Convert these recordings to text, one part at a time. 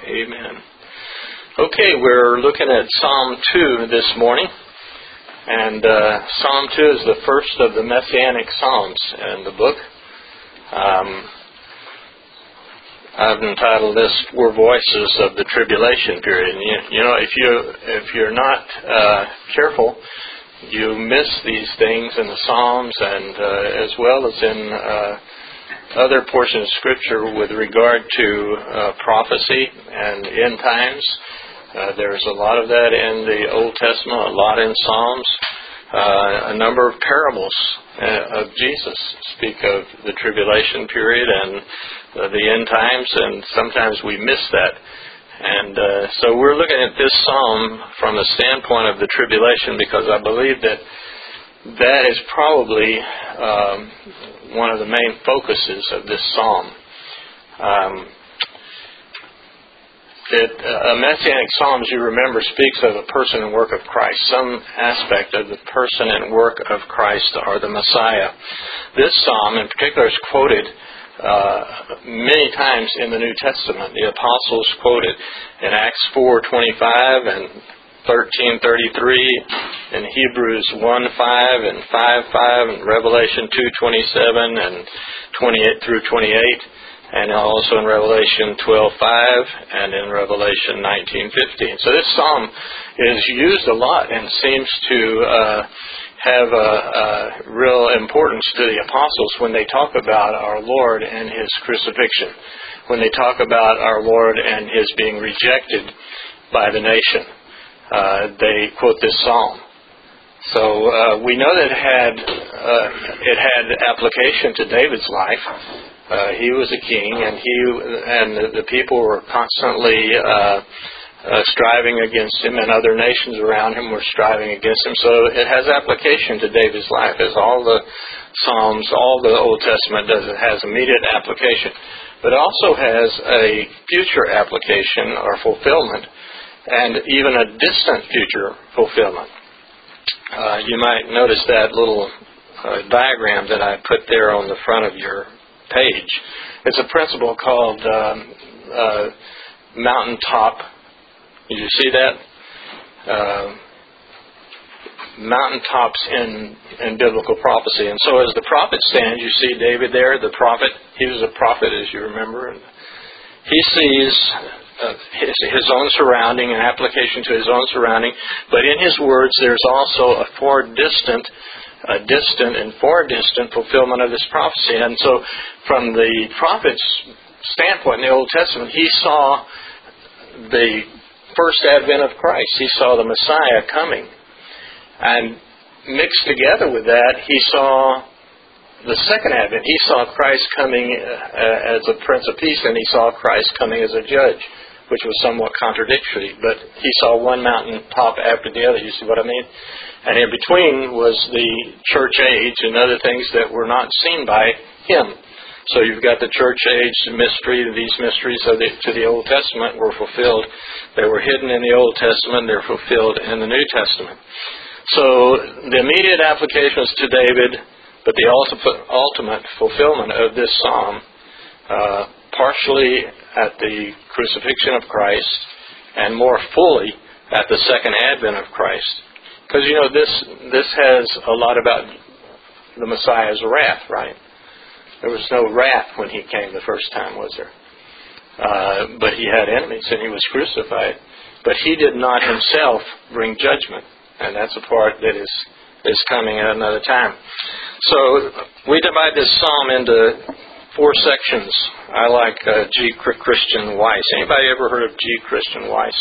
Amen. Okay, we're looking at Psalm 2 this morning. And Psalm 2 is the first of the Messianic Psalms in the book. I've entitled this "Four Voices of the Tribulation Period." And you know, if you're not careful, you miss these things in the Psalms and as well as in other portions of Scripture with regard to prophecy and end times. There's a lot of that in the Old Testament, a lot in Psalms. A number of parables of Jesus speak of the tribulation period and the end times, and sometimes we miss that. And so we're looking at this psalm from the standpoint of the tribulation because I believe that is probably one of the main focuses of this psalm. A Messianic psalm, as you remember, speaks of the person and work of Christ. Some aspect of the person and work of Christ or the Messiah. This psalm in particular is quoted many times in the New Testament. The apostles quote it in Acts 4:25 and 13:33, in Hebrews 1:5 and 5:5, and Revelation 2:27 and 28 through 28. And also in Revelation 12:5 and in Revelation 19:15. So this psalm is used a lot and seems to have a real importance to the apostles when they talk about our Lord and His crucifixion, when they talk about our Lord and His being rejected by the nation. They quote this psalm. So we know that it had application to David's life. He was a king, and the people were constantly striving against him, and other nations around him were striving against him. So it has application to David's life, as all the Psalms, all the Old Testament does. It has immediate application, but it also has a future application or fulfillment, and even a distant future fulfillment. You might notice that little diagram that I put there on the front of your page. It's a principle called mountaintop. Did you see that? Mountaintops in biblical prophecy. And so as the prophet stands, you see David there, the prophet. He was a prophet, as you remember. And he sees his own surrounding, an application to his own surrounding. But in his words, there's also a distant and far distant fulfillment of this prophecy. And so from the prophet's standpoint in the Old Testament, he saw the first advent of Christ. He saw the Messiah coming. And mixed together with that, he saw the second advent. He saw Christ coming as a Prince of Peace, and he saw Christ coming as a judge, which was somewhat contradictory. But he saw one mountain top after the other. You see what I mean? And in between was the church age and other things that were not seen by him. So you've got the church age mystery. These mysteries to the Old Testament were fulfilled. They were hidden in the Old Testament. They're fulfilled in the New Testament. So the immediate application is to David, but the ultimate fulfillment of this psalm, partially at the crucifixion of Christ and more fully at the second advent of Christ. Because, you know, this has a lot about the Messiah's wrath, right? There was no wrath when he came the first time, was there? But he had enemies and he was crucified. But he did not himself bring judgment. And that's a part that is coming at another time. So we divide this psalm into 4 sections. I like G. Christian Weiss. Anybody ever heard of G. Christian Weiss?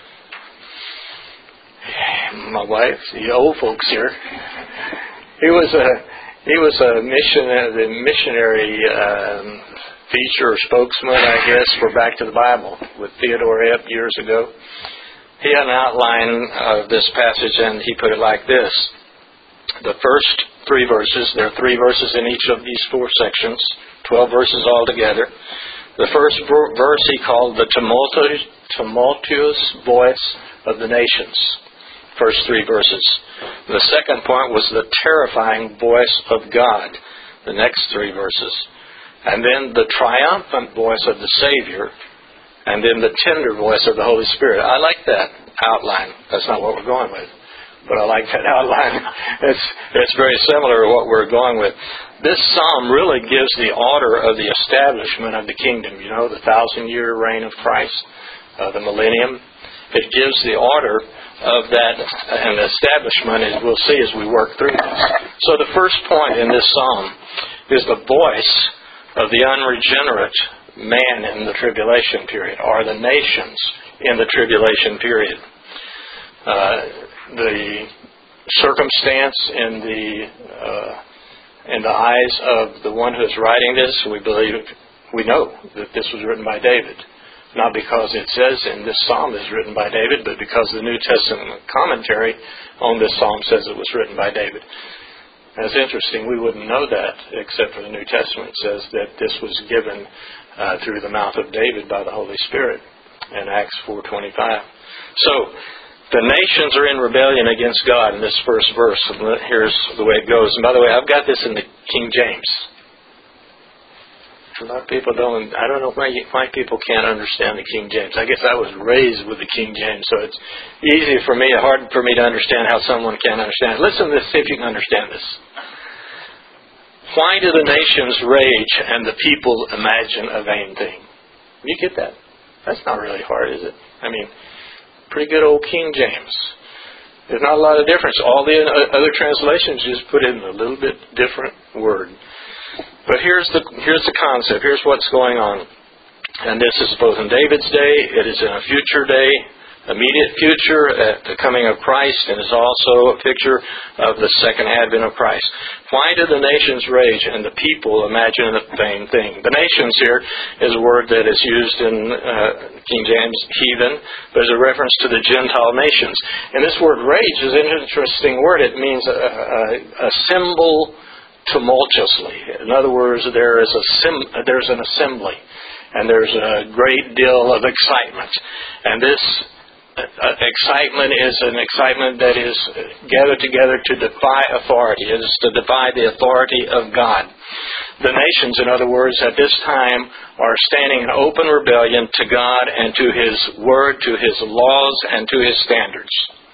My wife, the old folks here. He was a missionary feature or spokesman, I guess, for Back to the Bible with Theodore Epp years ago. He had an outline of this passage, and he put it like this. The first 3 verses, there are 3 verses in each of these 4 sections, 12 verses altogether. The first verse he called the tumultuous voice of the nations. First 3 verses. The second point was the terrifying voice of God. The next 3 verses. And then the triumphant voice of the Savior. and then the tender voice of the Holy Spirit. I like that outline. That's not what we're going with, but I like that outline. It's very similar to what we're going with. This psalm really gives the order of the establishment of the kingdom. You know, the 1,000-year reign of Christ, the millennium. It gives the order of that and the establishment, as we'll see as we work through this. So the first point in this psalm is the voice of the unregenerate man in the tribulation period, or the nations in the tribulation period. The circumstance in the eyes of the one who is writing this, we know that this was written by David. Not because it says in this psalm is written by David, but because the New Testament commentary on this psalm says it was written by David. And it's interesting, we wouldn't know that except for the New Testament says that this was given through the mouth of David by the Holy Spirit in Acts 4:25. So, the nations are in rebellion against God in this first verse. And here's the way it goes. And by the way, I've got this in the King James. A lot of people don't. I don't know why people can't understand the King James. I guess I was raised with the King James, so it's easy for me, hard for me to understand how someone can't understand it. Listen to this, see if you can understand this. Why do the nations rage and the people imagine a vain thing? You get that? That's not really hard, is it? I mean, pretty good old King James. There's not a lot of difference. All the other translations just put in a little bit different word. But here's the concept. Here's what's going on. And this is both in David's day, it is in a future day, immediate future at the coming of Christ, and is also a picture of the second advent of Christ. Why do the nations rage and the people imagine a vain thing? The nations here is a word that is used in King James, heathen, but is a reference to the Gentile nations. And this word rage is an interesting word. It means assemble tumultuously. In other words, there's an assembly, and there's a great deal of excitement. And this excitement is an excitement that is gathered together to defy authority. It is to defy the authority of God. The nations, in other words, at this time are standing in open rebellion to God and to His Word, to His laws, and to His standards.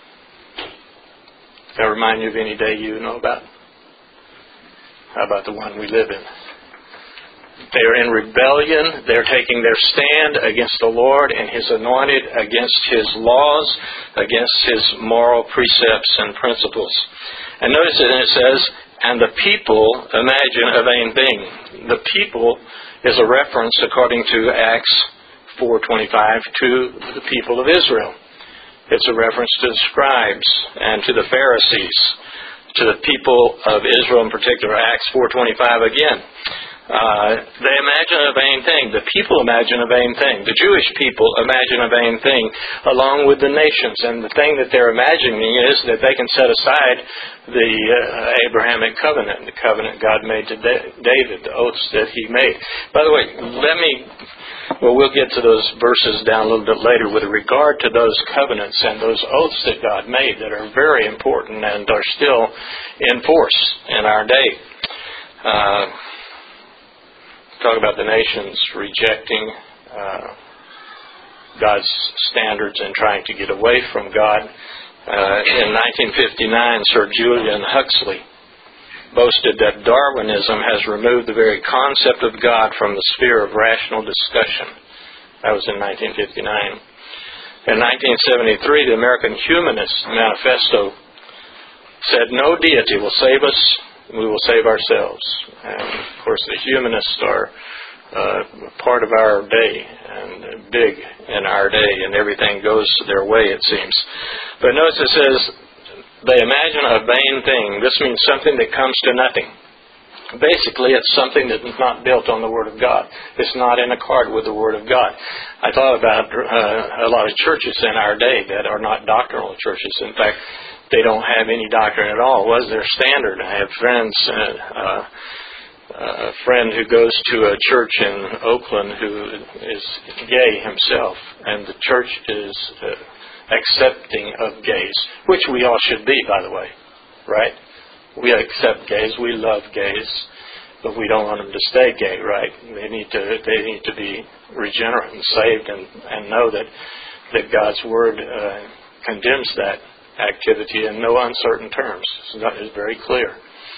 Does that remind you of any day you know about? How about the one we live in? They are in rebellion. They're taking their stand against the Lord and His anointed, against His laws, against His moral precepts and principles. And notice that it says, and the people imagine a vain thing. The people is a reference, according to Acts 4:25, to the people of Israel. It's a reference to the scribes and to the Pharisees, to the people of Israel in particular. Acts 4:25 again. They imagine a vain thing. The people imagine a vain thing. The Jewish people imagine a vain thing along with the nations. And the thing that they're imagining is that they can set aside the Abrahamic covenant, the covenant God made to David, the oaths that He made. By the way, we'll get to those verses down a little bit later with regard to those covenants and those oaths that God made that are very important and are still in force in our day. Talk about the nations rejecting God's standards and trying to get away from God. In 1959, Sir Julian Huxley boasted that Darwinism has removed the very concept of God from the sphere of rational discussion. That was in 1959. In 1973, the American Humanist Manifesto said, "No deity will save us. We will save ourselves." And of course, the humanists are part of our day and big in our day, and everything goes their way, it seems. But notice it says, they imagine a vain thing. This means something that comes to nothing. Basically, it's something that is not built on the Word of God. It's not in accord with the Word of God. I thought about a lot of churches in our day that are not doctrinal churches. In fact, they don't have any doctrine at all. What is their standard? I have friends, a friend who goes to a church in Oakland who is gay himself, and the church is accepting of gays, which we all should be, by the way, right? We accept gays. We love gays. But we don't want them to stay gay, right? They need to be regenerate and saved and know that God's Word condemns that activity in no uncertain terms. It's very clear.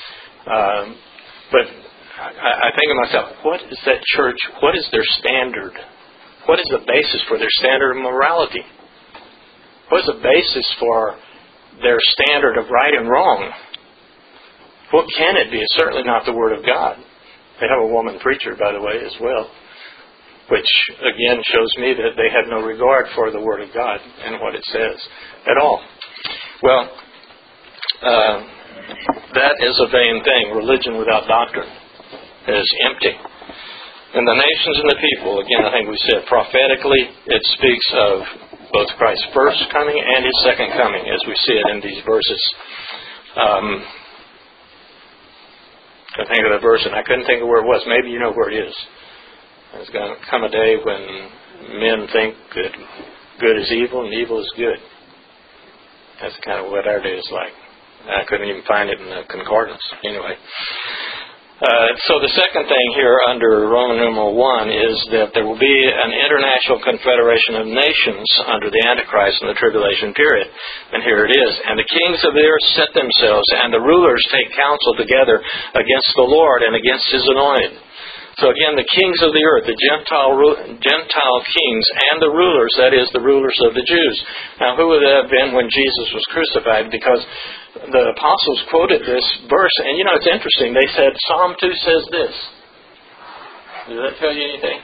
But I think of myself, what is that church? What is their standard? What is the basis for their standard of morality? What is the basis for their standard of right and wrong? What can it be? It's certainly not the Word of God. They have a woman preacher, by the way, as well, which, again, shows me that they have no regard for the Word of God and what it says at all. Well, that is a vain thing. Religion without doctrine is empty. And the nations and the people, again, I think we said prophetically, it speaks of both Christ's first coming and His second coming, as we see it in these verses. I think of the verse, and I couldn't think of where it was. Maybe you know where it is. There's going to come a day when men think that good is evil and evil is good. That's kind of what our day is like. I couldn't even find it in the concordance. Anyway. So the second thing here under Roman numeral 1 is that there will be an international confederation of nations under the Antichrist in the tribulation period. And here it is. And the kings of the earth set themselves, and the rulers take counsel together against the Lord and against His anointed. So again, the kings of the earth, the Gentile kings, and the rulers, that is, the rulers of the Jews. Now, who would that have been when Jesus was crucified? Because the apostles quoted this verse, and it's interesting. They said, Psalm 2 says this. Does that tell you anything?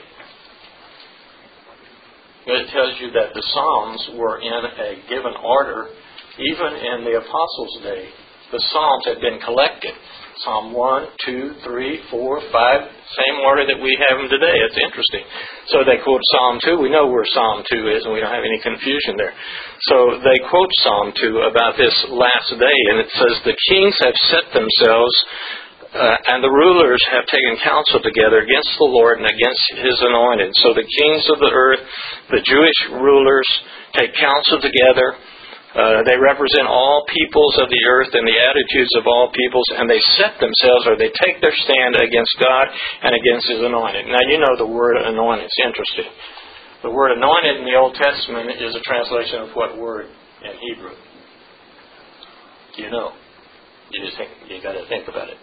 It tells you that the Psalms were in a given order. Even in the apostles' day, the Psalms had been collected. Psalm 1, 2, 3, 4, 5, same order that we have them today. It's interesting. So they quote Psalm 2. We know where Psalm 2 is, and we don't have any confusion there. So they quote Psalm 2 about this last day, and it says, the kings have set themselves, and the rulers have taken counsel together against the Lord and against His anointed. So the kings of the earth, the Jewish rulers, take counsel together. They represent all peoples of the earth and the attitudes of all peoples, and they set themselves, or they take their stand against God and against His anointed. Now, you know the word anointed. It's interesting. The word anointed in the Old Testament is a translation of what word in Hebrew? Do you know? You got to think about it.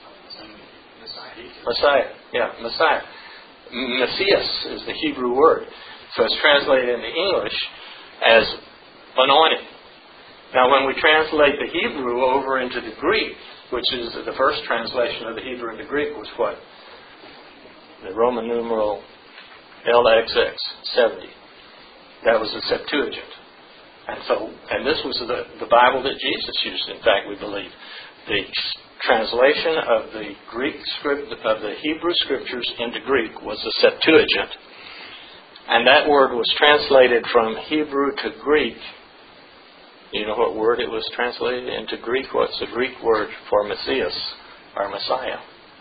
Messiah. Yeah, Messiah. Messias is the Hebrew word. So it's translated into English as anointed. Now, when we translate the Hebrew over into the Greek, which is the first translation of the Hebrew into Greek, was what? The Roman numeral LXX, 70. That was the Septuagint. And this was the Bible that Jesus used, in fact, we believe. The translation of the Greek script, of the Hebrew scriptures into Greek was the Septuagint. And that word was translated from Hebrew to Greek. You know what word it was translated into Greek? What's the Greek word for Messias, or Messiah?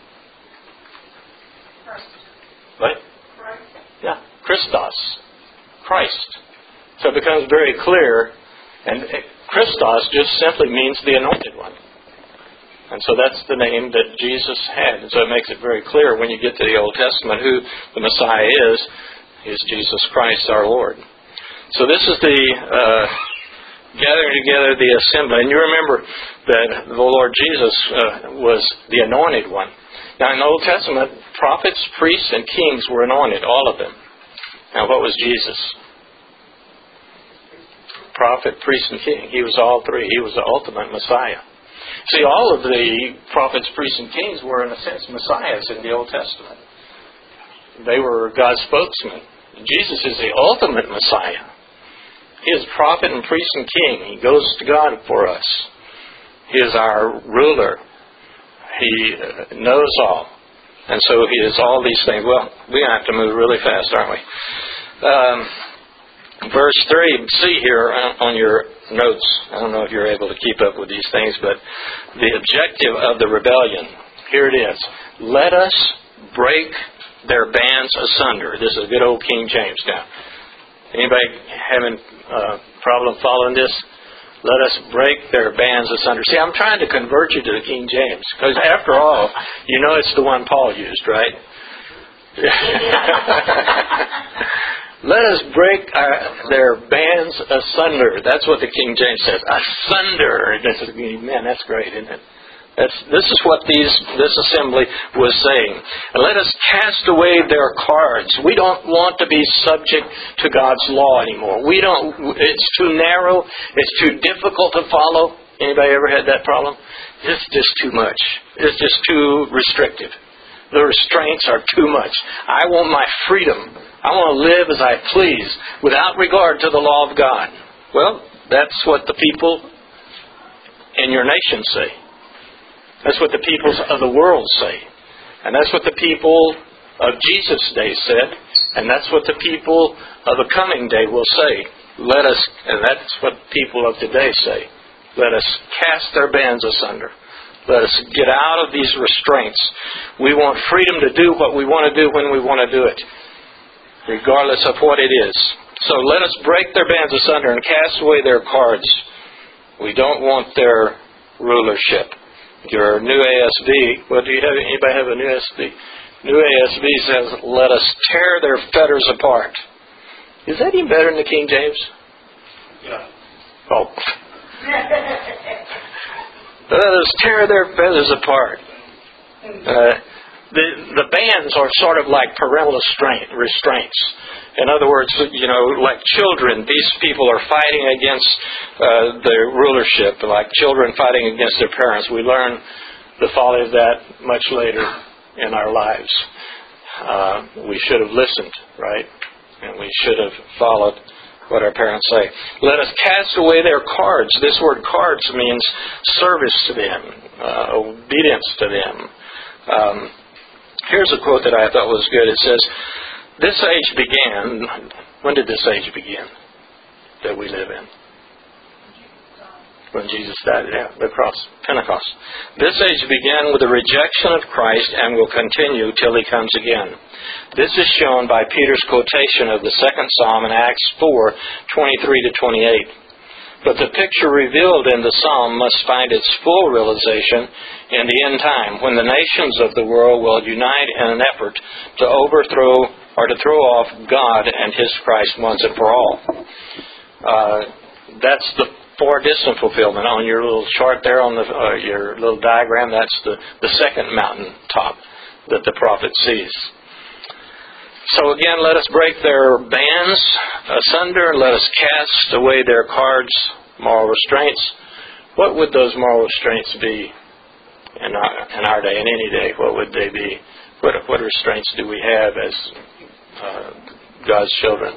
Christ. What? Christ. Yeah, Christos. Christ. So it becomes very clear, and Christos just simply means the anointed one. And so that's the name that Jesus had. And so it makes it very clear when you get to the Old Testament who the Messiah is Jesus Christ our Lord. So this is the gathering together the assembly. And you remember that the Lord Jesus was the anointed one. Now in the Old Testament, prophets, priests, and kings were anointed, all of them. Now what was Jesus? Prophet, priest, and king. He was all three. He was the ultimate Messiah. See, all of the prophets, priests, and kings were, in a sense, messiahs in the Old Testament. They were God's spokesman. Jesus is the ultimate Messiah. He is prophet and priest and king. He goes to God for us. He is our ruler. He knows all. And so He is all these things. Well, we have to move really fast, aren't we? Verse 3, see here on your notes, I don't know if you're able to keep up with these things, but the objective of the rebellion, here it is. Let us break their bands asunder. This is a good old King James now. Anybody having a problem following this? Let us break their bands asunder. See, I'm trying to convert you to the King James, because after all, you know it's the one Paul used, right? Let us break their bands asunder. That's what the King James says. Asunder. Man, that's great, isn't it? This is what this assembly was saying. Let us cast away their cards. We don't want to be subject to God's law anymore. It's too narrow. It's too difficult to follow. Anybody ever had that problem? It's just too much. It's just too restrictive. The restraints are too much. I want my freedom. I want to live as I please without regard to the law of God. Well, that's what the people in your nation say. That's what the peoples of the world say. And that's what the people of Jesus' day said. And that's what the people of the coming day will say. And that's what people of today say. Let us cast their bands asunder. Let us get out of these restraints. We want freedom to do what we want to do when we want to do it, regardless of what it is. So let us break their bands asunder and cast away their cards. We don't want their rulership. Your new ASB, what do you have? Anybody have a new ASB? New ASB says, let us tear their fetters apart. Is that even better than the King James? Yeah. Oh. Let us tear their fetters apart. The bands are sort of like parental restraints. In other words, like children, these people are fighting against their rulership, like children fighting against their parents. We learn the folly of that much later in our lives. We should have listened, right? And we should have followed what our parents say. Let us cast away their cards. This word cards means service to them, obedience to them. Here's a quote that I thought was good. It says, this age began... When did this age begin that we live in? When Jesus died, the cross, Pentecost. This age began with the rejection of Christ and will continue till He comes again. This is shown by Peter's quotation of the second Psalm in Acts 4:23-28. But the picture revealed in the Psalm must find its full realization in the end time, when the nations of the world will unite in an effort to overthrow or to throw off God and His Christ once and for all. That's the foredistant fulfillment. On your little chart there, on your little diagram, that's the second mountain top that the prophet sees. So again, let us break their bands asunder, and let us cast away their cards, moral restraints. What would those moral restraints be in our day, in any day? What would they be? What restraints do we have as God's children?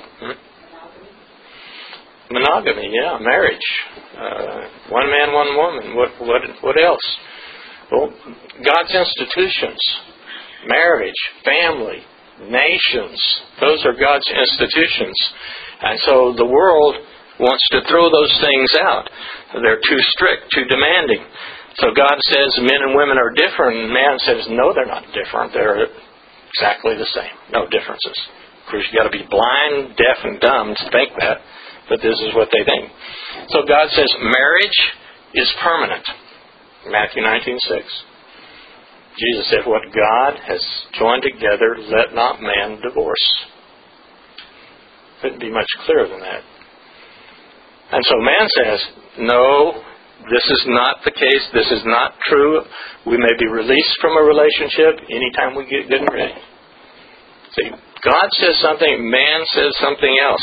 Monogamy, yeah, marriage. One man, one woman. What else? Well, God's institutions, marriage, family, nations. Those are God's institutions. And so the world wants to throw those things out. They're too strict, too demanding. So God says men and women are different, and man says, no, they're not different. They're exactly the same. No differences. Of course, you've got to be blind, deaf, and dumb to think that, but this is what they think. So God says marriage is permanent. Matthew 19:6. Jesus said, what God has joined together, let not man divorce. Couldn't be much clearer than that. And so man says, no, this is not the case. This is not true. We may be released from a relationship anytime we get good and ready. See, God says something, man says something else.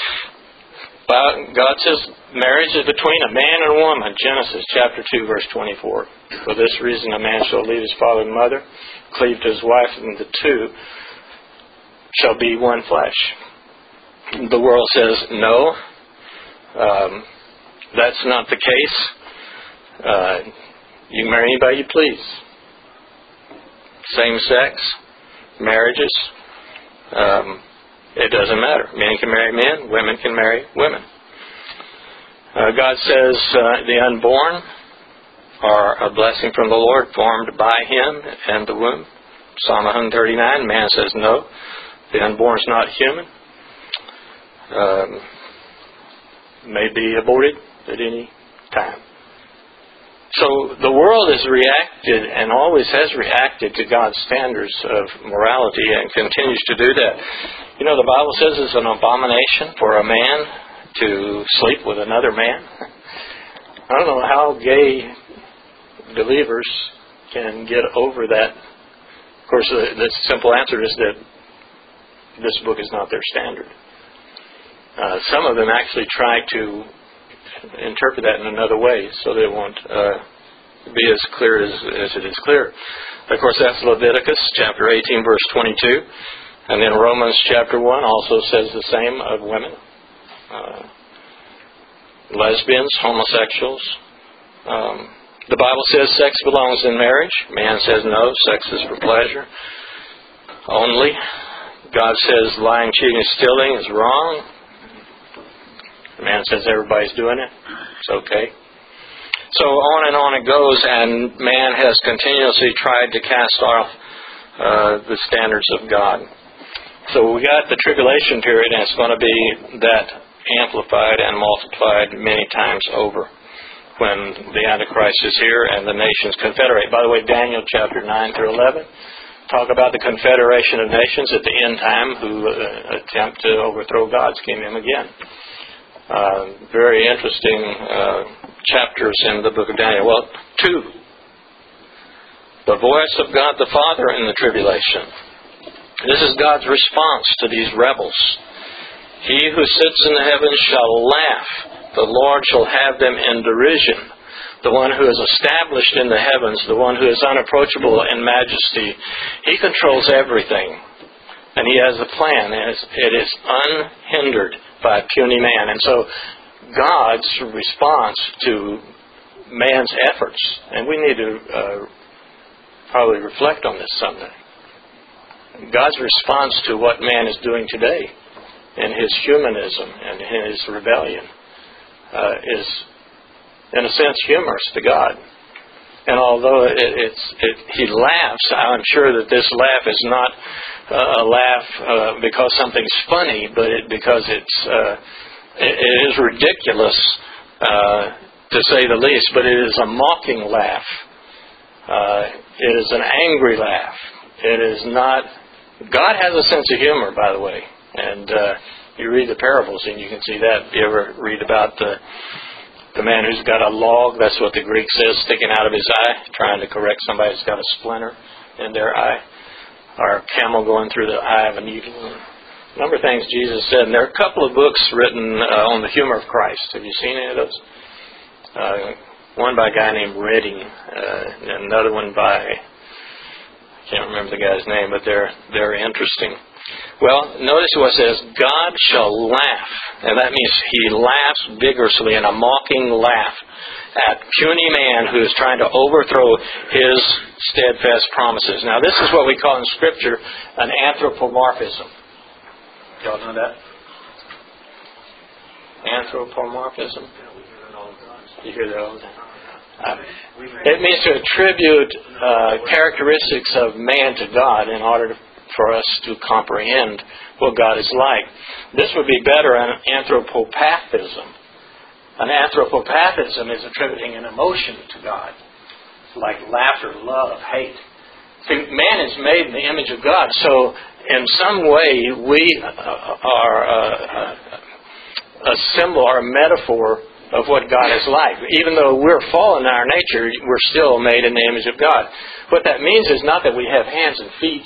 God says marriage is between a man and a woman. Genesis chapter 2, verse 24. For this reason a man shall leave his father and mother, cleave to his wife, and the two shall be one flesh. The world says, no, that's not the case. You can marry anybody you please. Same sex, marriages, it doesn't matter. Men can marry men, women can marry women. God says the unborn are a blessing from the Lord, formed by Him and the womb. Psalm 139, man says no, the unborn is not human. May be aborted at any time. So the world has reacted and always has reacted to God's standards of morality and continues to do that. You know, the Bible says it's an abomination for a man to sleep with another man. I don't know how gay believers can get over that. Of course, the simple answer is that this book is not their standard. Some of them actually try to interpret that in another way so that it won't be as clear as it is clear. Of course, that's Leviticus chapter 18, verse 22. And then Romans chapter 1 also says the same of women. Lesbians, homosexuals. The Bible says sex belongs in marriage. Man says no, sex is for pleasure only. God says lying, cheating, stealing is wrong. Man says everybody's doing it. It's okay. So on it goes, and man has continuously tried to cast off the standards of God. So we got the tribulation period, and it's going to be that amplified and multiplied many times over when the Antichrist is here and the nations confederate. By the way, Daniel chapter 9 through 11 talk about the confederation of nations at the end time who attempt to overthrow God's kingdom again. Very interesting chapters in the book of Daniel. Well, 2. The voice of God the Father in the tribulation. This is God's response to these rebels. He who sits in the heavens shall laugh. The Lord shall have them in derision. The one who is established in the heavens, the one who is unapproachable in majesty, He controls everything. And He has a plan. It is unhindered by puny man. And so God's response to man's efforts, and we need to probably reflect on this someday. God's response to what man is doing today in his humanism and his rebellion is, in a sense, humorous to God. And although he laughs, I'm sure that this laugh is not a laugh because something's funny, but because it is ridiculous, to say the least. But it is a mocking laugh. It is an angry laugh. It is not. God has a sense of humor, by the way, and you read the parables and you can see that. You ever read about the man who's got a log, that's what the Greek says, sticking out of his eye, trying to correct somebody who's got a splinter in their eye, or a camel going through the eye of a needle. A number of things Jesus said. And there are a couple of books written on the humor of Christ. Have you seen any of those? One by a guy named Redding, and another one by, I can't remember the guy's name, but they're very interesting. Well, notice what it says, God shall laugh. And that means He laughs vigorously in a mocking laugh at puny man who is trying to overthrow His steadfast promises. Now, this is what we call in Scripture an anthropomorphism. Y'all know that? Anthropomorphism? You hear that all the time? It means to attribute characteristics of man to God in order for us to comprehend what God is like. This would be better an anthropopathism. An anthropopathism is attributing an emotion to God, like laughter, love, hate. See, man is made in the image of God, so in some way we are a symbol or a metaphor of what God is like. Even though we're fallen in our nature, we're still made in the image of God. What that means is not that we have hands and feet,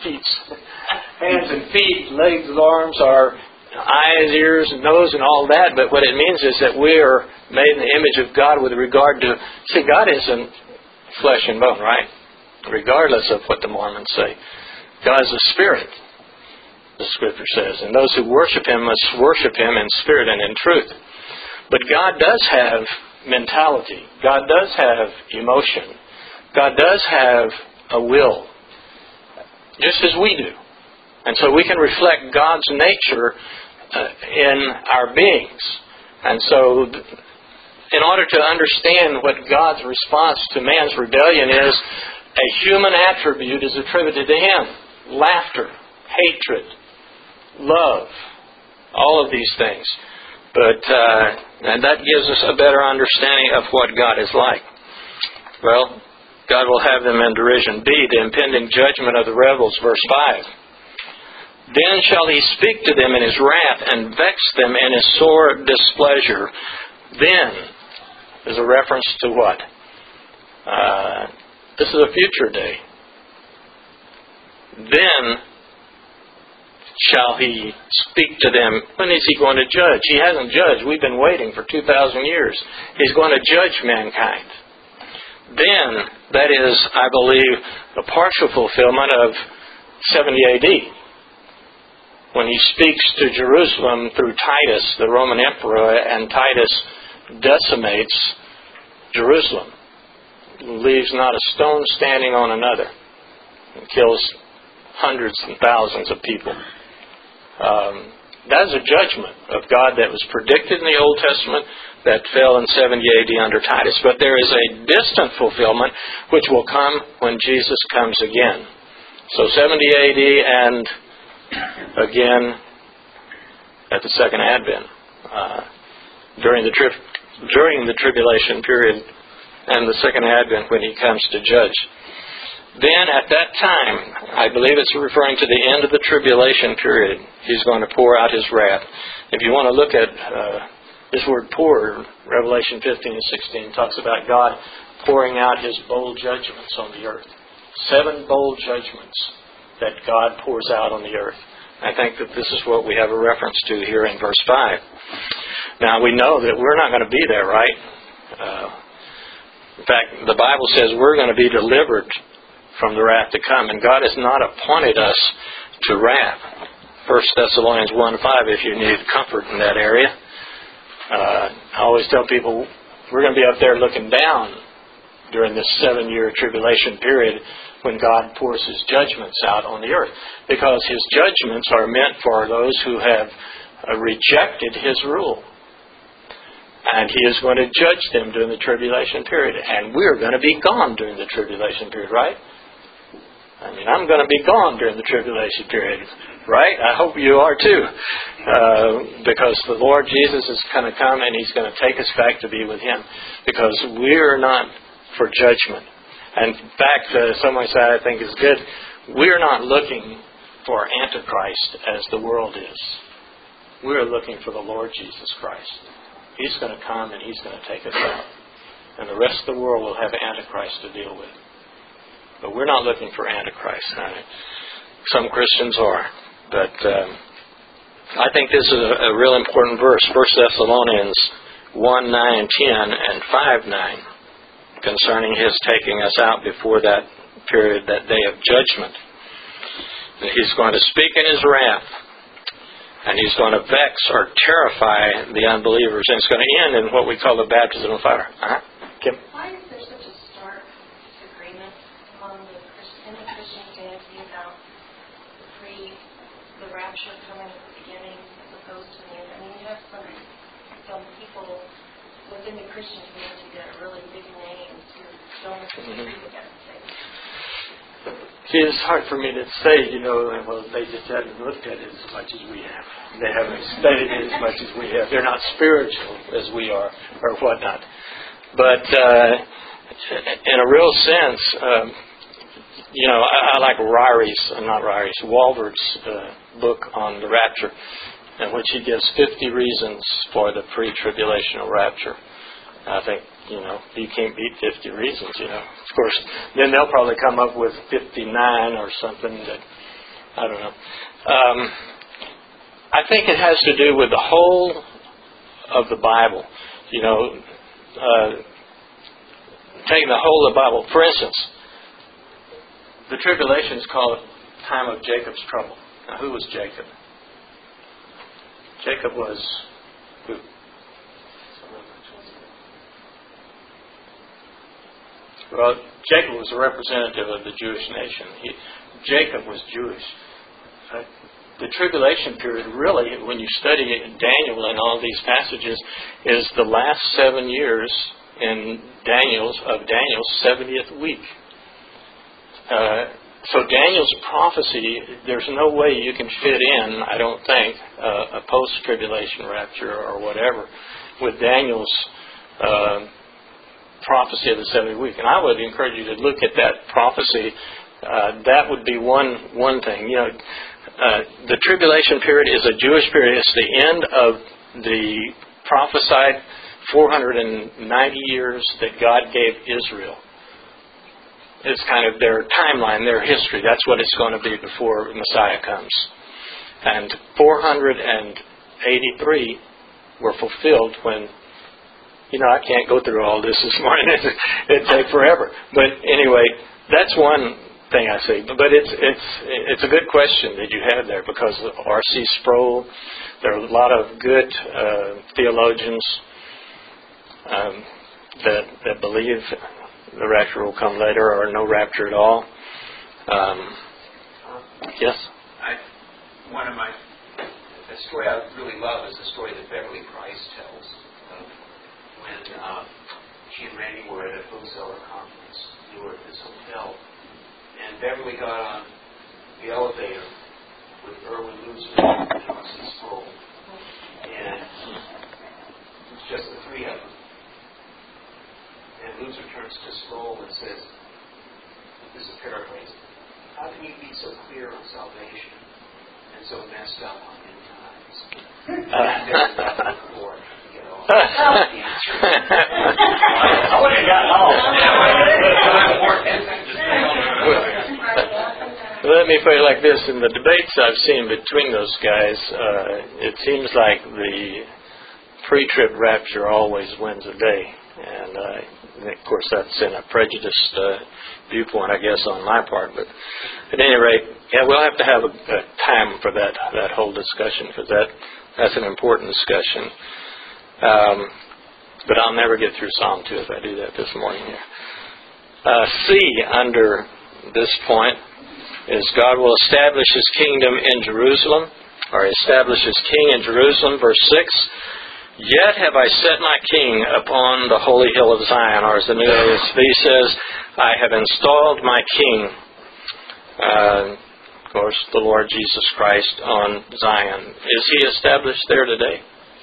legs, arms, our eyes, ears, nose, and all that, but what it means is that we are made in the image of God with regard to, see, God isn't flesh and bone, right? Regardless of what the Mormons say. God is a spirit, the Scripture says, and those who worship Him must worship Him in spirit and in truth. But God does have mentality. God does have emotion. God does have a will, just as we do. And so we can reflect God's nature in our beings. And so in order to understand what God's response to man's rebellion is, a human attribute is attributed to Him. Laughter, hatred, love, all of these things. But and that gives us a better understanding of what God is like. Well, God will have them in derision. B, the impending judgment of the rebels, verse 5. Then shall he speak to them in his wrath and vex them in his sore displeasure. Then is a reference to what? This is a future day. Then shall he speak to them. When is he going to judge? He hasn't judged. We've been waiting for 2,000 years. He's going to judge mankind. Then, that is, I believe, the partial fulfillment of 70 AD. When he speaks to Jerusalem through Titus, the Roman emperor, and Titus decimates Jerusalem. Leaves not a stone standing on another. And kills hundreds and thousands of people. That is a judgment of God that was predicted in the Old Testament that fell in 70 AD under Titus. But there is a distant fulfillment which will come when Jesus comes again. So 70 AD and again at the second advent. During the tribulation period and the second advent when he comes to judge. Then at that time, I believe it's referring to the end of the tribulation period, he's going to pour out his wrath. If you want to look at this word pour, Revelation 15 and 16 talks about God pouring out his bold judgments on the earth. 7 bold judgments that God pours out on the earth. I think that this is what we have a reference to here in verse 5. Now we know that we're not going to be there, right? In fact, the Bible says we're going to be delivered from the wrath to come. And God has not appointed us to wrath. 1 Thessalonians 1:5, if you need comfort in that area. I always tell people we're going to be up there looking down during this 7-year tribulation period when God pours his judgments out on the earth. Because his judgments are meant for those who have rejected his rule. And he is going to judge them during the tribulation period. And we're going to be gone during the tribulation period, right? I mean, I'm going to be gone during the tribulation period, right? I hope you are too. Because the Lord Jesus is going to come and he's going to take us back to be with him. Because we're not for judgment. And in fact, someone said I think is good, we're not looking for Antichrist as the world is. We're looking for the Lord Jesus Christ. He's going to come and he's going to take us out. And the rest of the world will have Antichrist to deal with. But we're not looking for Antichrist. Some Christians are. But I think this is a real important verse. 1 Thessalonians 1:9 and 10 and 5:9 concerning his taking us out before that period, that day of judgment. And he's going to speak in his wrath. And he's going to vex or terrify the unbelievers. And it's going to end in what we call the baptism of fire. Kim? Why is there such a stark disagreement among the Christianity about the rapture coming at the beginning as opposed to the end? I mean, you have some people within the Christian community that are really big names who don't agree with that statement. See, it's hard for me to say, well, they just haven't looked at it as much as we have. They haven't studied it as much as we have. They're not spiritual as we are, or whatnot. But in a real sense, I like Walvoord's book on the rapture, in which he gives 50 reasons for the pre-tribulational rapture. I think, you can't beat 50 reasons, Of course, then they'll probably come up with 59 or something that, I don't know. I think it has to do with the whole of the Bible. Taking the whole of the Bible. For instance, the tribulation is called time of Jacob's trouble. Now, who was Jacob? Jacob was who? Well, Jacob was a representative of the Jewish nation. Jacob was Jewish. The tribulation period, really, when you study Daniel and all these passages, is the last 7 years in Daniel's 70th week. So Daniel's prophecy, there's no way you can fit in, I don't think, a post-tribulation rapture or whatever with Daniel's prophecy of the 70th week. And I would encourage you to look at that prophecy. That would be one thing. You know, the tribulation period is a Jewish period. It's the end of the prophesied 490 years that God gave Israel. It's kind of their timeline, their history. That's what it's going to be before Messiah comes. And 483 were fulfilled when, I can't go through all this morning. It'd take forever. But anyway, that's one thing I say. But it's a good question that you have there, because R.C. Sproul, there are a lot of good theologians that believe the rapture will come later or no rapture at all. Yes? The story I really love is the story that Beverly Price tells of when she and Randy were at a Bookseller conference. They were at this hotel, and Beverly got on the elevator with Erwin Lutzer and R.C. Sproul, and it's just the three of them. And Lutzer turns to Sproul and says, this is a paraphrase, how can you be so clear on salvation and so messed up on end times? I would have gotten all. Let me put it like this. In the debates I've seen between those guys, it seems like the pre-trib rapture always wins the day. And of course, that's in a prejudiced viewpoint, I guess, on my part. But at any rate, we'll have to have a time for that whole discussion, because that's an important discussion. But I'll never get through Psalm 2 if I do that this morning here. C, under this point, is God will establish His kingdom in Jerusalem, or establish His king in Jerusalem, verse 6. Yet have I set my king upon the holy hill of Zion, or as the New ASV says, I have installed my king, of course, the Lord Jesus Christ, on Zion. Is He established there today?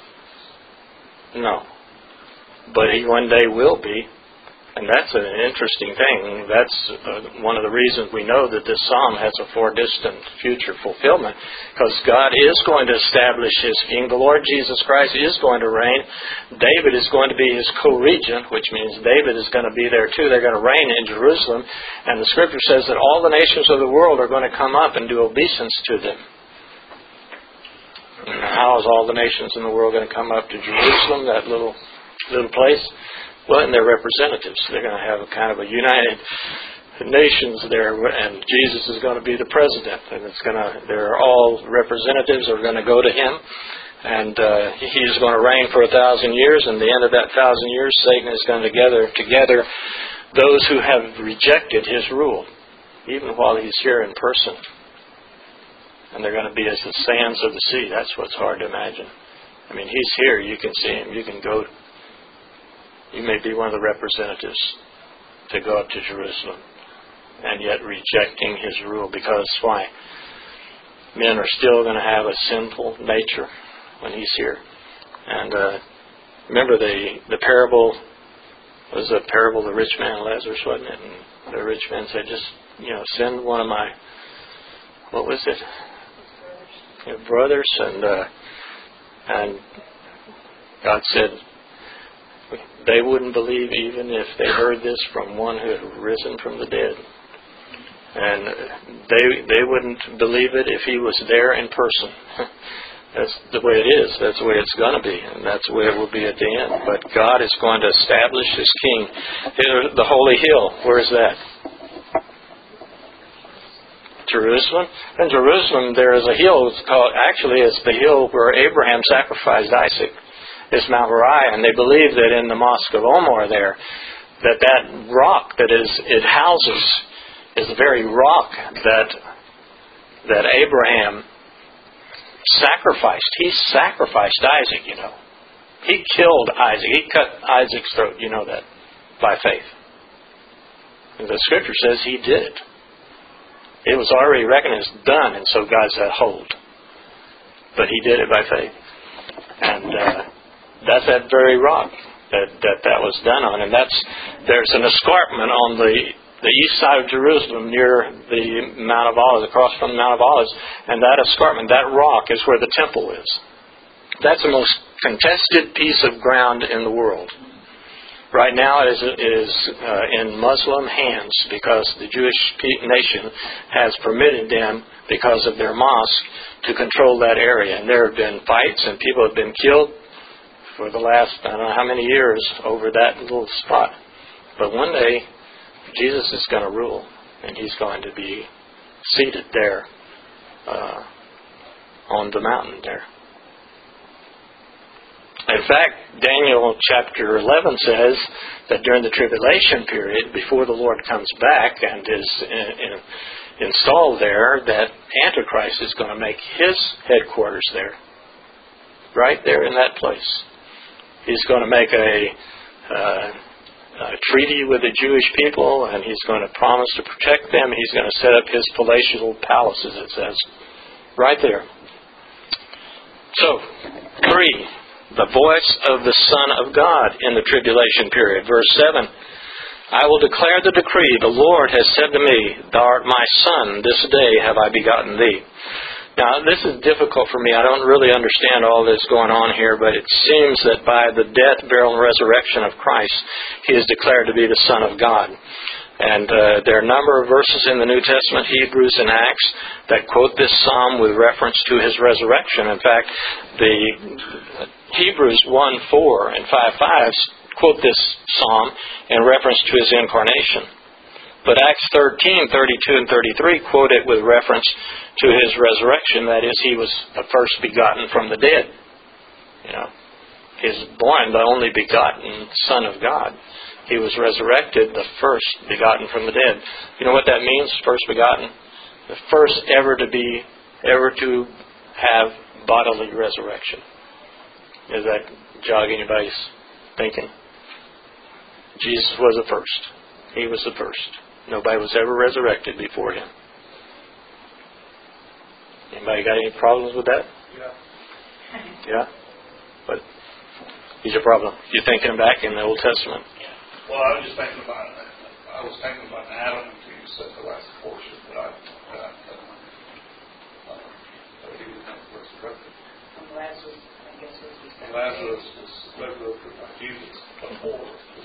No. But He one day will be. And that's an interesting thing. That's one of the reasons we know that this psalm has a foredistant future fulfillment, because God is going to establish His king. The Lord Jesus Christ is going to reign. David is going to be His co-regent, which means David is going to be there too. They're going to reign in Jerusalem. And the Scripture says that all the nations of the world are going to come up and do obeisance to them. And how is all the nations in the world going to come up to Jerusalem, that little place? Well, and their representatives. They're going to have a kind of a united nations there, and Jesus is going to be the president, and they're all representatives are going to go to Him, and He's going to reign for 1,000 years, and at the end of that 1,000 years, Satan is going to gather together those who have rejected His rule, even while He's here in person. And they're going to be as the sands of the sea. That's what's hard to imagine. I mean, He's here. You can see Him. You can go. You may be one of the representatives to go up to Jerusalem, and yet rejecting His rule. Because why? Men are still going to have a sinful nature when He's here. And remember the parable, was the parable of the rich man and Lazarus, wasn't it? And the rich man said, just, send one of my, what was it? Brothers. And God said, they wouldn't believe even if they heard this from one who had risen from the dead. And they wouldn't believe it if He was there in person. That's the way it is. That's the way it's going to be. And that's the way it will be at the end. But God is going to establish His king. The holy hill, where is that? Jerusalem. In Jerusalem there is a hill. It's the hill where Abraham sacrificed Isaac. It's Mount Moriah, and they believe that in the Mosque of Omar there, that rock that it houses is the very rock that Abraham sacrificed. He sacrificed Isaac, He killed Isaac. He cut Isaac's throat, that, by faith. And the Scripture says He did it. It was already reckoned as done, and so God said, hold. But He did it by faith. And that's that very rock that was done on. And there's an escarpment on the east side of Jerusalem near the Mount of Olives, across from the Mount of Olives. And that escarpment, that rock, is where the temple is. That's the most contested piece of ground in the world. Right now it is in Muslim hands because the Jewish nation has permitted them, because of their mosque, to control that area. And there have been fights and people have been killed for the last, I don't know how many years, over that little spot. But one day, Jesus is going to rule, and He's going to be seated there on the mountain there. In fact, Daniel chapter 11 says that during the tribulation period, before the Lord comes back and is installed there, that Antichrist is going to make his headquarters there. Right there in that place. He's going to make a treaty with the Jewish people, and he's going to promise to protect them. He's going to set up his palatial palaces, it says. Right there. So, 3. The voice of the Son of God in the tribulation period. Verse 7. I will declare the decree. The Lord has said to me, Thou art my Son. This day have I begotten thee. Now, this is difficult for me. I don't really understand all this going on here, but it seems that by the death, burial, and resurrection of Christ, He is declared to be the Son of God. And there are a number of verses in the New Testament, Hebrews and Acts, that quote this psalm with reference to His resurrection. In fact, the Hebrews 1:4 and 5:5 quote this psalm in reference to His incarnation. But Acts 13:32 and 33 quote it with reference to His resurrection. That is, He was the first begotten from the dead. You know, He was born the only begotten Son of God. He was resurrected, the first begotten from the dead. You know what that means, first begotten? The first ever to have bodily resurrection. Does that jog anybody's thinking? Jesus was the first. He was the first. Nobody was ever resurrected before Him. Anybody got any problems with that? Yeah? But here's your problem. You're thinking back in the Old Testament. Well, I was just thinking about Adam until you said the last portion that he was not resurrected. Lazarus was resurrected by Jesus before.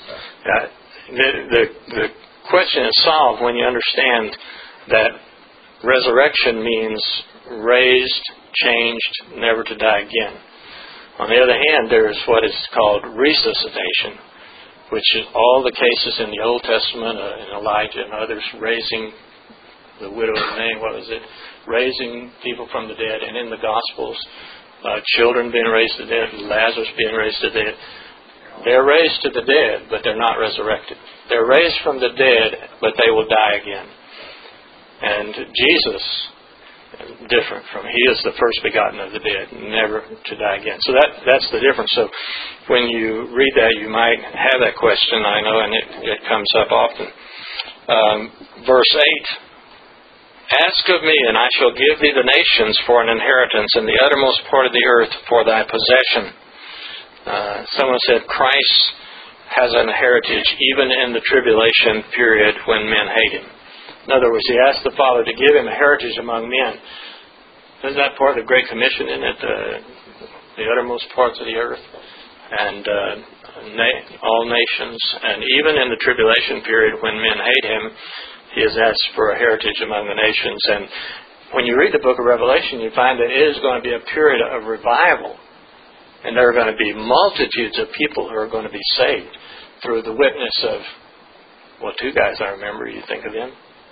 The question is solved when you understand that resurrection means raised, changed, never to die again. On the other hand, there is what is called resuscitation, which is all the cases in the Old Testament, in Elijah and others, raising the widow of Nain, raising people from the dead, and in the Gospels, children being raised to the dead, Lazarus being raised to the dead. They're raised to the dead, but they're not resurrected. They're raised from the dead, but they will die again. And Jesus, different from, He is the first begotten of the dead, never to die again. So that's the difference. So when you read that, you might have that question, I know, and it comes up often. Verse 8, Ask of me, and I shall give thee the nations for an inheritance, and the uttermost part of the earth for thy possession. Someone said Christ has an heritage even in the tribulation period when men hate Him. In other words, He asked the Father to give Him a heritage among men. Isn't that part of the Great Commission, isn't it? The uttermost parts of the earth and all nations. And even in the tribulation period when men hate Him, He has asked for a heritage among the nations. And when you read the book of Revelation, you find that it is going to be a period of revival. And there are going to be multitudes of people who are going to be saved through the witness of, well, two guys I remember. You think of them?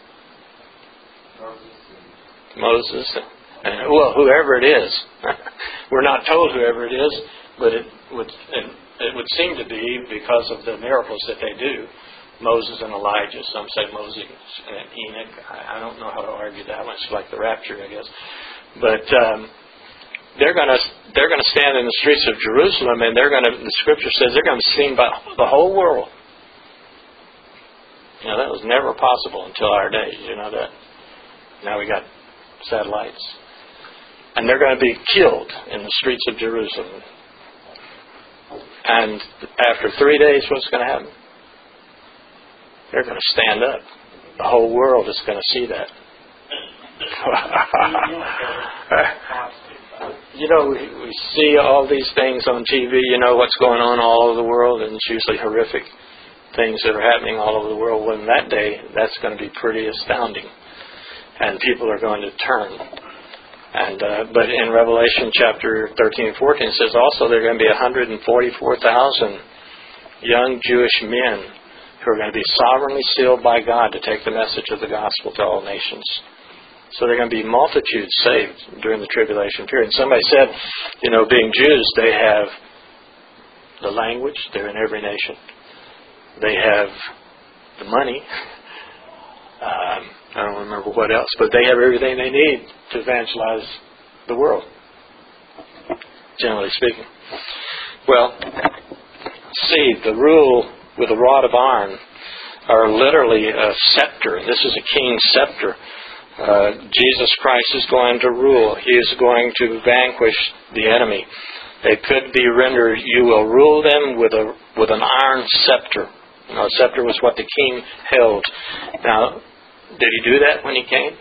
Moses. And, well, whoever it is. We're not told whoever it is, but it would seem to be because of the miracles that they do. Moses and Elijah. Some say Moses and Enoch. I don't know how to argue that one. It's like the rapture, I guess. But they're going to stand in the streets of Jerusalem, and the Scripture says they're going to be seen by the whole world. You know, that was never possible until our days. You know that. Now we got satellites. And they're going to be killed in the streets of Jerusalem. And after 3 days, what's going to happen? They're going to stand up. The whole world is going to see that. You know, we see all these things on TV. You know what's going on all over the world, and it's usually horrific things that are happening all over the world. Well, in that day, that's going to be pretty astounding. And people are going to turn. And but in Revelation chapter 13 and 14, it says also there are going to be 144,000 young Jewish men who are going to be sovereignly sealed by God to take the message of the gospel to all nations. So there are going to be multitudes saved during the tribulation period. And somebody said, you know, being Jews, they have the language. They're in every nation. They have the money. I don't remember what else, but they have everything they need to evangelize the world, generally speaking. Well, see, the rule with a rod of iron are literally a scepter. This is a king's scepter. Jesus Christ is going to rule. He is going to vanquish the enemy. It could be rendered, you will rule them with an iron scepter. You know, a scepter was what the king held. Now, did he do that when he came?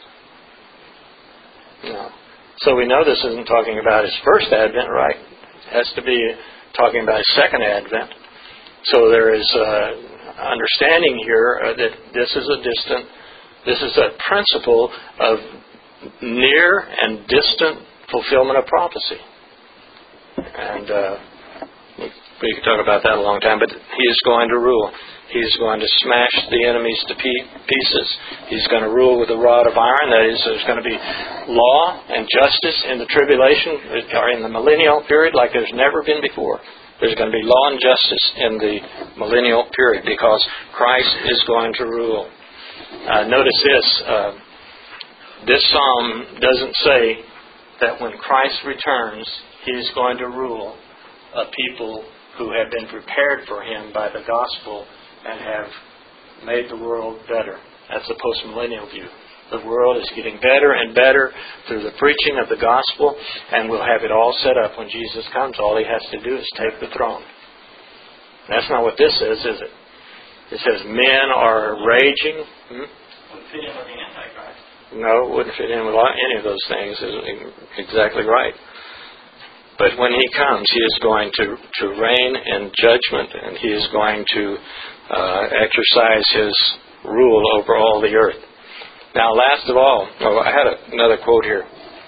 No. So we know this isn't talking about his first advent, right? It has to be talking about his second advent. So there is understanding here that this is a principle of near and distant fulfillment of prophecy. And we could talk about that a long time, but he is going to rule. He's going to smash the enemies to pieces. He's going to rule with a rod of iron. That is, there's going to be law and justice in the tribulation, or in the millennial period, like there's never been before. There's going to be law and justice in the millennial period because Christ is going to rule. Notice this. This psalm doesn't say that when Christ returns, He's going to rule a people who have been prepared for Him by the gospel and have made the world better. That's the postmillennial view. The world is getting better and better through the preaching of the gospel, and we'll have it all set up when Jesus comes. All He has to do is take the throne. That's not what this says, is it? It says men are raging. Wouldn't fit in with the Antichrist. No, it wouldn't fit in with any of those things. Is exactly right. But when He comes, He is going to reign in judgment, and He is going to exercise His rule over all the earth. Now, last of all, I had another quote here.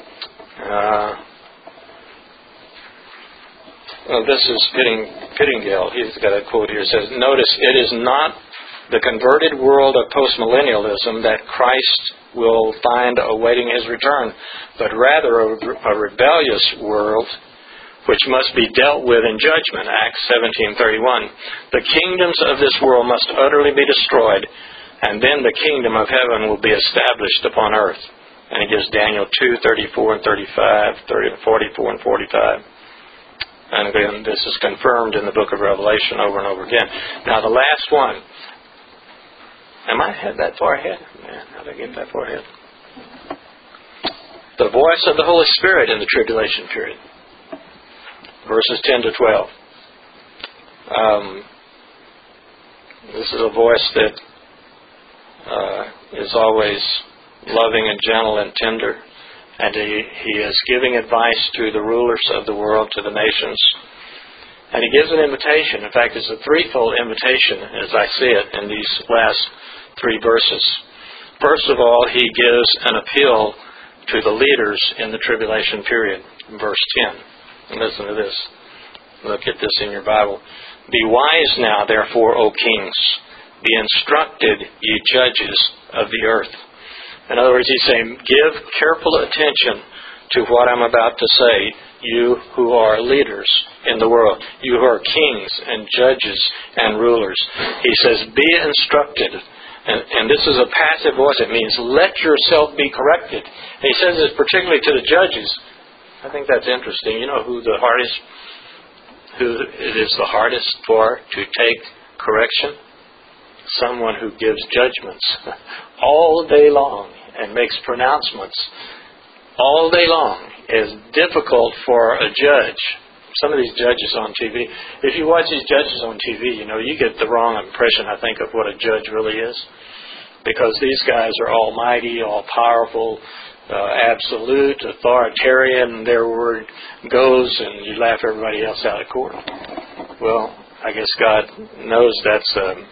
This is Pittingale. He's got a quote here. It says, "Notice, it is not the converted world of postmillennialism that Christ will find awaiting His return, but rather a rebellious world which must be dealt with in judgment." Acts 17:31. "The kingdoms of this world must utterly be destroyed, and then the kingdom of heaven will be established upon earth." And he gives Daniel 2:34 and 35, 44 and 45. And again, this is confirmed in the book of Revelation over and over again. Now the last one. Am I that far ahead? Man, how did I get that far ahead? The voice of the Holy Spirit in the tribulation period. Verses 10 to 12. This is a voice that is always loving and gentle and tender. And he is giving advice to the rulers of the world, to the nations. And he gives an invitation. In fact, it's a threefold invitation, as I see it, in these last three verses. First of all, he gives an appeal to the leaders in the tribulation period. Verse 10. Listen to this. Look at this in your Bible. "Be wise now, therefore, O kings. Be instructed, ye judges of the earth." In other words, he's saying, give careful attention to what I'm about to say, you who are leaders in the world, you who are kings and judges and rulers. He says, be instructed. And this is a passive voice. It means let yourself be corrected. And he says this particularly to the judges. I think that's interesting. You know who it is the hardest for to take correction? Someone who gives judgments all day long. and makes pronouncements all day long is difficult for a judge. Some of these judges on TV, if you watch these judges on TV, you get the wrong impression, I think, of what a judge really is. Because these guys are almighty, all-powerful, absolute, authoritarian, their word goes, and you laugh everybody else out of court. Well, I guess God knows that's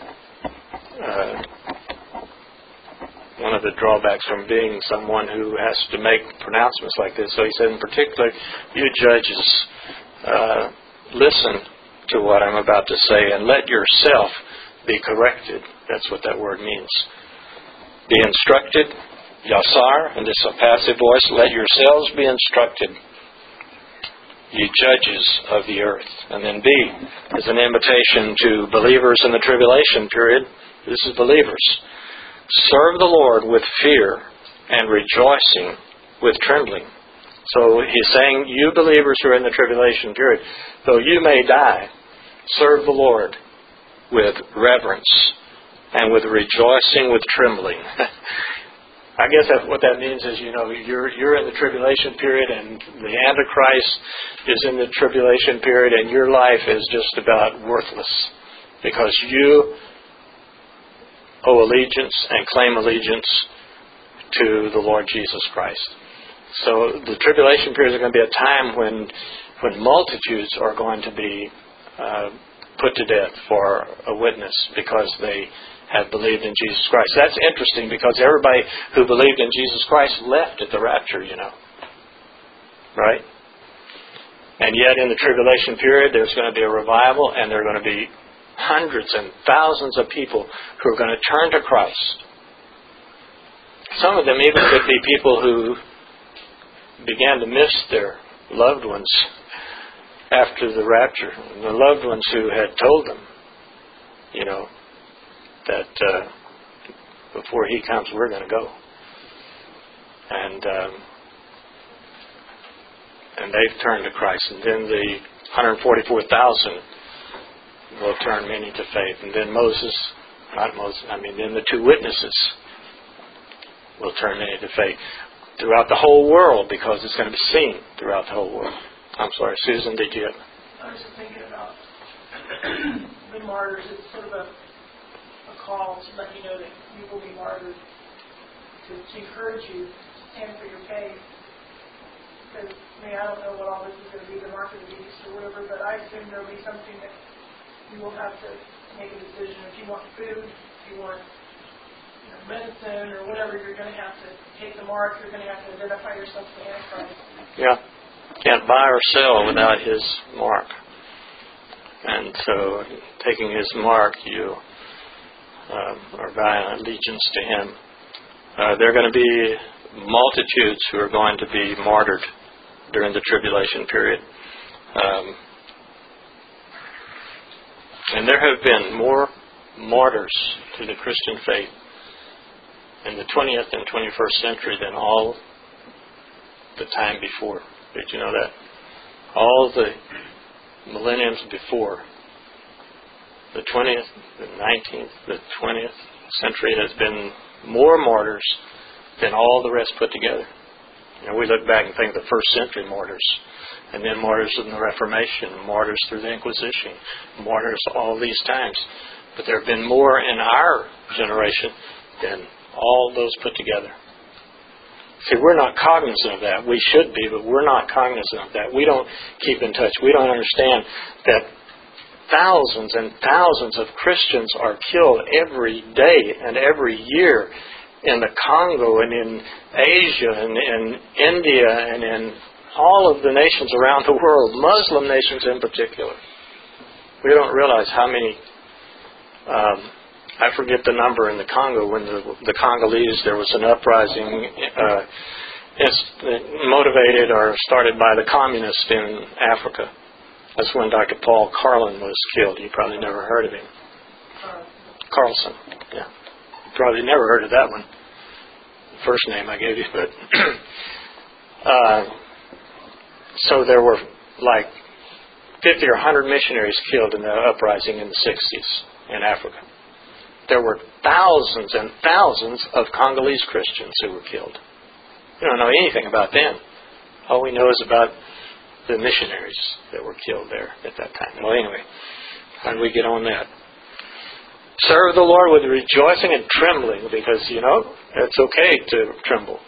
one of the drawbacks from being someone who has to make pronouncements like this. So he said, in particular, you judges, listen to what I'm about to say and let yourself be corrected. That's what that word means. Be instructed, yasar, and this is a passive voice, let yourselves be instructed, ye judges of the earth. And then B is an invitation to believers in the tribulation period. This is believers. Serve the Lord with fear and rejoicing with trembling. So he's saying, you believers who are in the tribulation period, though you may die, serve the Lord with reverence and with rejoicing with trembling. I guess what that means is, you're in the tribulation period and the Antichrist is in the tribulation period and your life is just about worthless because you owe allegiance and claim allegiance to the Lord Jesus Christ. So the tribulation period is going to be a time when multitudes are going to be put to death for a witness because they have believed in Jesus Christ. That's interesting because everybody who believed in Jesus Christ left at the rapture, Right? And yet in the tribulation period there's going to be a revival and there are going to be hundreds and thousands of people who are going to turn to Christ. Some of them even could be people who began to miss their loved ones after the rapture. The loved ones who had told them, that before He comes, we're going to go. And they've turned to Christ. And then the 144,000 will turn many to faith. And then then the two witnesses will turn many to faith throughout the whole world because it's going to be seen throughout the whole world. I'm sorry, Susan, did you have? I was just thinking about the martyrs. It's sort of a call to let you know that you will be martyred, to encourage you to stand for your faith. Because, I don't know what all this is going to be, the mark of the beast or whatever, but I assume there will be something that you will have to make a decision. If you want food, if you want medicine or whatever, you're going to have to take the mark. You're going to have to identify yourself as the Antichrist. Yeah. Can't buy or sell without His mark. And so, taking His mark, you are buying allegiance to Him. There are going to be multitudes who are going to be martyred during the tribulation period. And there have been more martyrs to the Christian faith in the 20th and 21st century than all the time before. Did you know that? All the millenniums before, the 20th, the 19th, the 20th century has been more martyrs than all the rest put together. We look back and think the first century martyrs, and then martyrs in the Reformation, martyrs through the Inquisition, martyrs all these times. But there have been more in our generation than all those put together. See, we're not cognizant of that. We should be, but we're not cognizant of that. We don't keep in touch. We don't understand that thousands and thousands of Christians are killed every day and every year in the Congo and in Asia and in India and in all of the nations around the world, Muslim nations in particular. We don't realize how many, I forget the number in the Congo, when the Congolese, there was an uprising motivated or started by the communists in Africa. That's when Dr. Paul Carlin was killed. You probably never heard of him. Carlson, yeah. You probably never heard of that one. The first name I gave you, but... so there were like 50 or 100 missionaries killed in the uprising in the 60s in Africa. there were thousands and thousands of Congolese Christians who were killed. We don't know anything about them. All we know is about the missionaries that were killed there at that time. Well, anyway, how do we get on that? Serve the Lord with rejoicing and trembling, because, it's okay to tremble.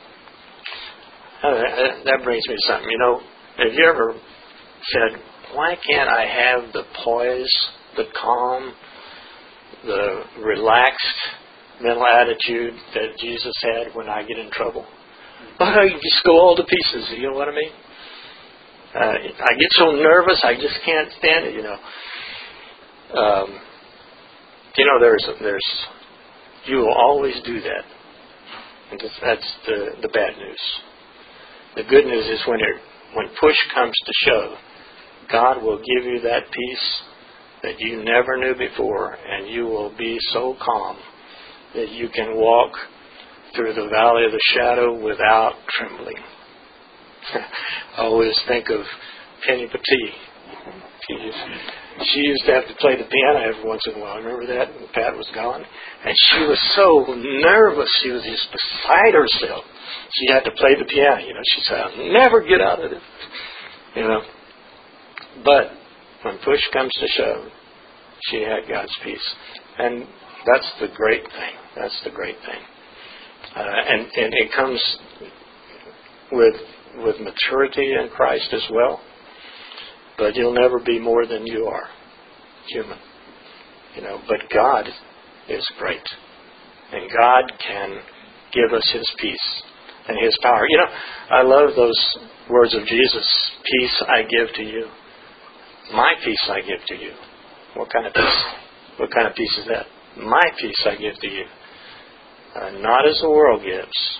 That brings me to something. Have you ever said, why can't I have the poise, the calm, the relaxed mental attitude that Jesus had when I get in trouble? I just go all to pieces, you know what I mean? I get so nervous, I just can't stand it, there's you will always do that. And that's the bad news. The good news is when push comes to shove, God will give you that peace that you never knew before, and you will be so calm that you can walk through the valley of the shadow without trembling. I always think of Penny Petit. She used to have to play the piano every once in a while. Remember that? When Pat was gone? And she was so nervous. She was just beside herself. She had to play the piano. She said, I'll never get out of it. But when push comes to shove, she had God's peace. And that's the great thing. That's the great thing. And it comes with maturity in Christ as well. But you'll never be more than you are, human. But God is great. And God can give us His peace and His power. I love those words of Jesus. Peace I give to you. My peace I give to you. What kind of peace? What kind of peace is that? My peace I give to you. Not as the world gives.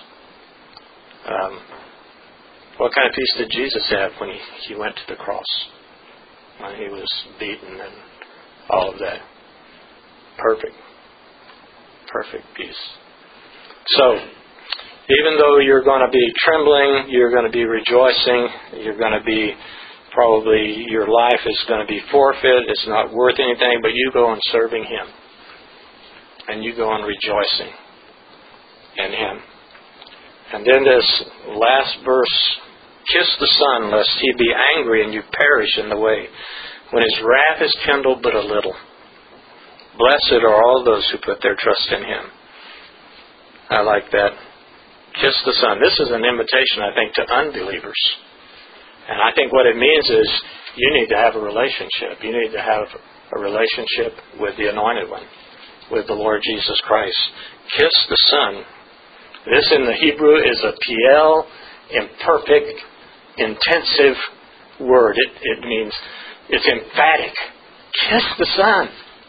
What kind of peace did Jesus have when he went to the cross? When he was beaten and all of that. Perfect peace. So, even though you're going to be trembling, you're going to be rejoicing, you're going to be probably, your life is going to be forfeit, it's not worth anything, but you go on serving Him. And you go on rejoicing in Him. And then this last verse, kiss the Son, lest He be angry and you perish in the way, when His wrath is kindled but a little. Blessed are all those who put their trust in Him. I like that. Kiss the Son. This is an invitation, I think, to unbelievers. And I think what it means is you need to have a relationship. You need to have a relationship with the Anointed One, with the Lord Jesus Christ. Kiss the Son. This in the Hebrew is a piel, imperfect, intensive word. It means it's emphatic. Kiss the Son.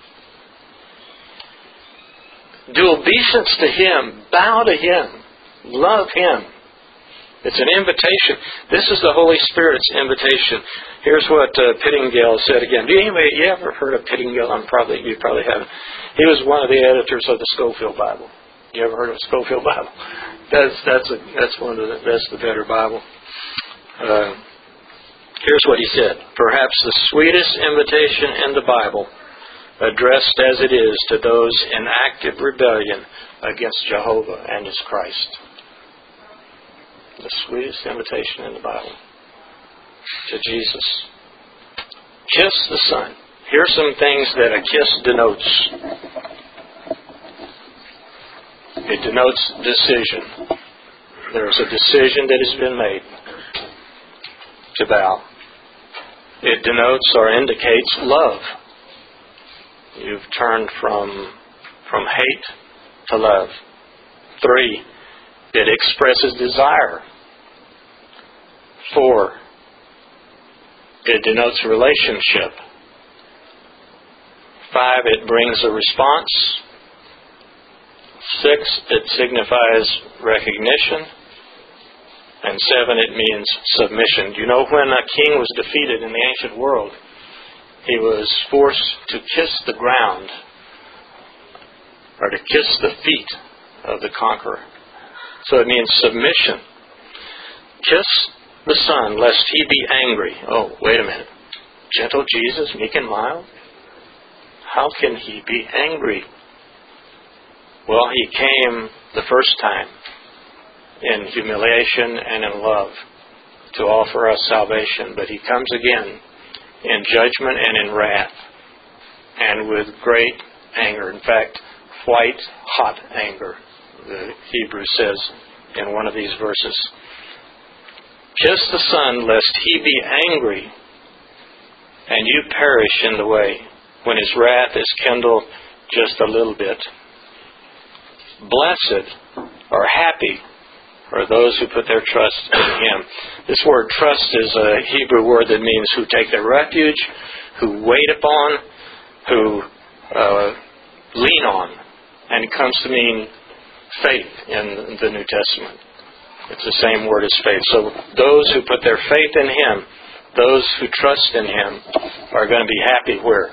Do obeisance to Him. Bow to Him. Love Him. It's an invitation. This is the Holy Spirit's invitation. Here's what Pittingale said again. You ever heard of Pittingale? You probably haven't. He was one of the editors of the Scofield Bible. You ever heard of Scofield Bible? That's the better Bible. Here's what he said. Perhaps the sweetest invitation in the Bible, addressed as it is to those in active rebellion against Jehovah and His Christ. The sweetest invitation in the Bible to Jesus. Kiss the Son. Here's some things that a kiss denotes. It denotes decision. There's a decision that has been made to bow. It denotes or indicates love. You've turned from hate to love. 3, it expresses desire. 4, it denotes relationship. 5, it brings a response. 6, it signifies recognition. And 7, it means submission. You know, when a king was defeated in the ancient world, he was forced to kiss the ground, or to kiss the feet of the conqueror. So it means submission. Kiss the Son, lest He be angry. Oh, wait a minute. Gentle Jesus, meek and mild? How can He be angry? Well, He came the first time in humiliation and in love to offer us salvation, but He comes again in judgment and in wrath and with great anger. In fact, white hot anger, the Hebrew says in one of these verses. Kiss the Son, lest He be angry and you perish in the way, when His wrath is kindled just a little bit. Blessed or happy are those who put their trust in Him. This word trust is a Hebrew word that means who take their refuge, who wait upon, who lean on. And it comes to mean faith in the New Testament. It's the same word as faith. So those who put their faith in Him, those who trust in Him, are going to be happy where?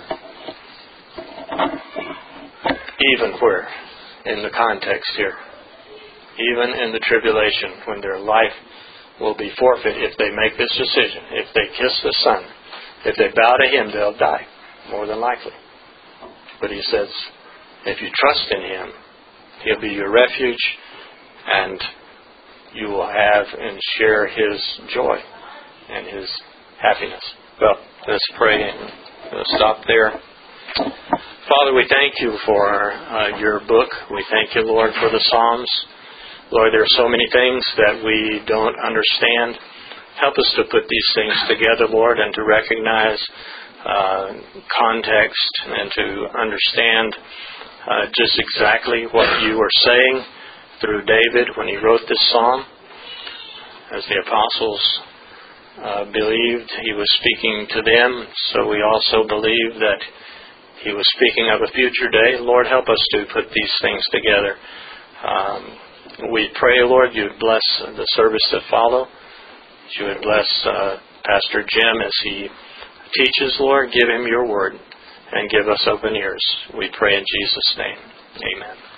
Even where? In the context here. Even in the tribulation, when their life will be forfeit if they make this decision. If they kiss the Son, if they bow to Him, they'll die, more than likely. But He says, if you trust in Him, He'll be your refuge, and you will have and share His joy and His happiness. Well, let's pray and we'll stop there. Father, we thank You for Your book. We thank You, Lord, for the Psalms. Lord, there are so many things that we don't understand. Help us to put these things together, Lord, and to recognize context and to understand just exactly what You were saying through David when he wrote this psalm. As the apostles believed He was speaking to them, so we also believe that He was speaking of a future day. Lord, help us to put these things together. We pray, Lord, You would bless the service that follow. You would bless Pastor Jim as he teaches, Lord. Give him Your word and give us open ears. We pray in Jesus' name. Amen.